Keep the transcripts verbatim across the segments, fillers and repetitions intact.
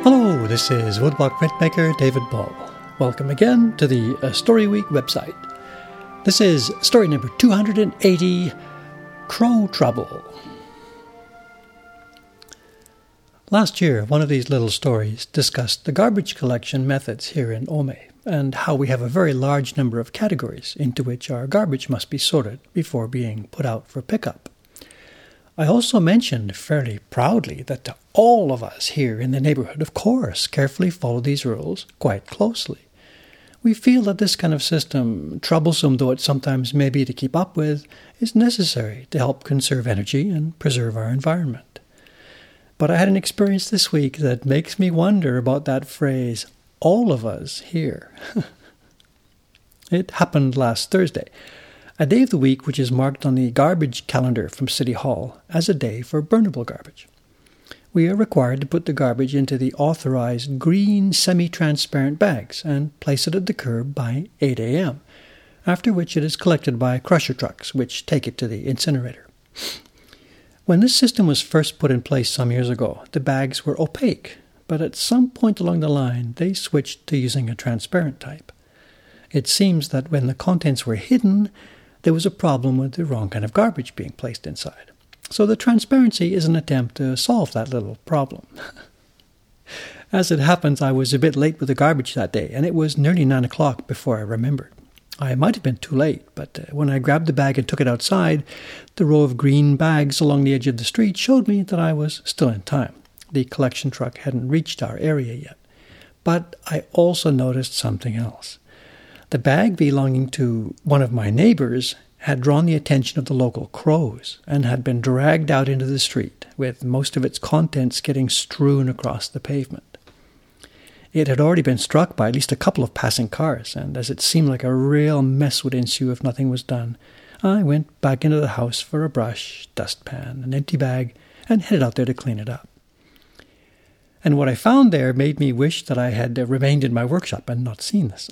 Hello, this is Woodblock printmaker David Ball. Welcome again to the uh, Story Week website. This is story number two hundred eighty, Crow Trouble. Last year, one of these little stories discussed the garbage collection methods here in Ome, and how we have a very large number of categories into which our garbage must be sorted before being put out for pickup. I also mentioned fairly proudly that all of us here in the neighborhood, of course, carefully follow these rules quite closely. We feel that this kind of system, troublesome though it sometimes may be to keep up with, is necessary to help conserve energy and preserve our environment. But I had an experience this week that makes me wonder about that phrase, all of us here. It happened last Thursday, a day of the week which is marked on the garbage calendar from City Hall as a day for burnable garbage. We are required to put the garbage into the authorized green semi-transparent bags and place it at the curb by eight a.m., after which it is collected by crusher trucks, which take it to the incinerator. When this system was first put in place some years ago, the bags were opaque, but at some point along the line, they switched to using a transparent type. It seems that when the contents were hidden, there was a problem with the wrong kind of garbage being placed inside. So the transparency is an attempt to solve that little problem. As it happens, I was a bit late with the garbage that day, and it was nearly nine o'clock before I remembered. I might have been too late, but uh, when I grabbed the bag and took it outside, the row of green bags along the edge of the street showed me that I was still in time. The collection truck hadn't reached our area yet. But I also noticed something else. The bag belonging to one of my neighbors had drawn the attention of the local crows and had been dragged out into the street, with most of its contents getting strewn across the pavement. It had already been struck by at least a couple of passing cars, and as it seemed like a real mess would ensue if nothing was done, I went back into the house for a brush, dustpan, an empty bag, and headed out there to clean it up. And what I found there made me wish that I had remained in my workshop and not seen this.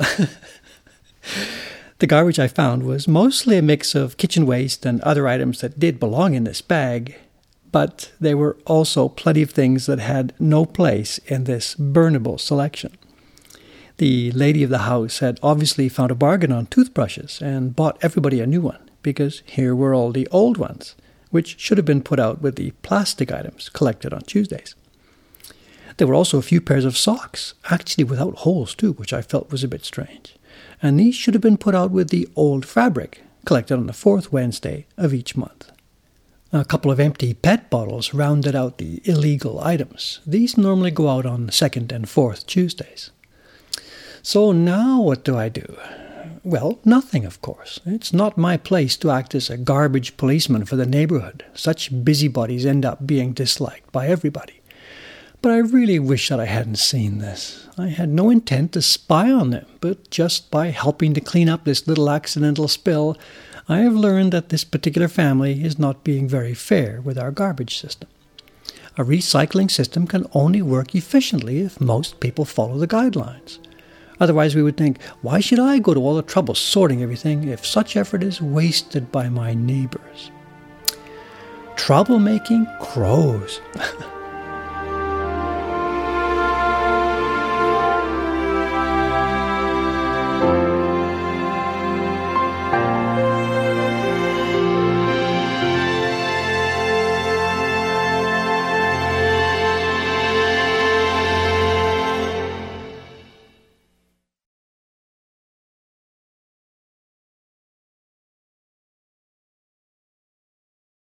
The garbage I found was mostly a mix of kitchen waste and other items that did belong in this bag, but there were also plenty of things that had no place in this burnable selection. The lady of the house had obviously found a bargain on toothbrushes and bought everybody a new one, because here were all the old ones, which should have been put out with the plastic items collected on Tuesdays. There were also a few pairs of socks, actually without holes too, which I felt was a bit strange. And these should have been put out with the old fabric, collected on the fourth Wednesday of each month. A couple of empty pet bottles rounded out the illegal items. These normally go out on the second and fourth Tuesdays. So now what do I do? Well, nothing, of course. It's not my place to act as a garbage policeman for the neighborhood. Such busybodies end up being disliked by everybody. But I really wish that I hadn't seen this. I had no intent to spy on them, but just by helping to clean up this little accidental spill, I have learned that this particular family is not being very fair with our garbage system. A recycling system can only work efficiently if most people follow the guidelines. Otherwise we would think, why should I go to all the trouble sorting everything if such effort is wasted by my neighbors? Troublemaking crows.